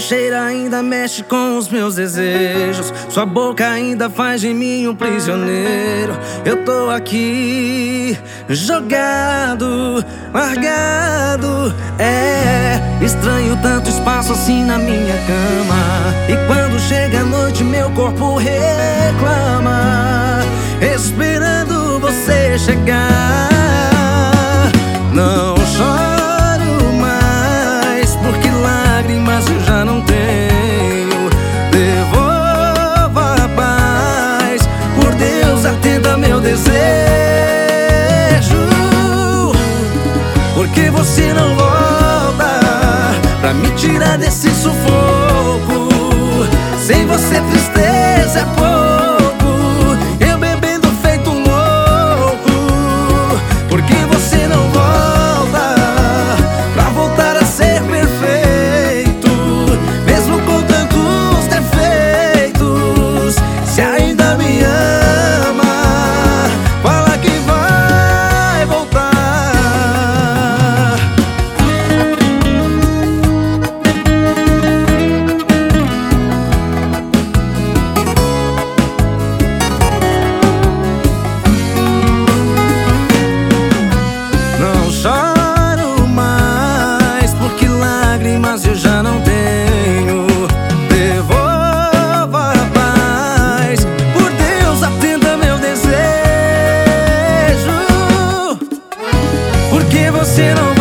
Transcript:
cheiro ainda mexe com os meus desejos. Sua boca ainda faz de mim um prisioneiro. Eu tô aqui, jogado, largado. É estranho tanto espaço assim na minha cama. E quando chega a noite meu corpo reclama, esperando você chegar. Não choro mais, porque lágrimas eu já não tenho. Devolva a paz, por Deus atenda meu desejo. Porque você não volta pra me tirar desse sufoco. Sem você tristeza é pouco, eu bebendo feito um louco. Porque você não volta pra voltar a ser perfeito, mesmo com tantos defeitos. Se ainda me ama, fala que vai voltar. Não choro mais, porque lágrimas eu já não tenho. Devolva a paz, por Deus atenda meu desejo. Porque você não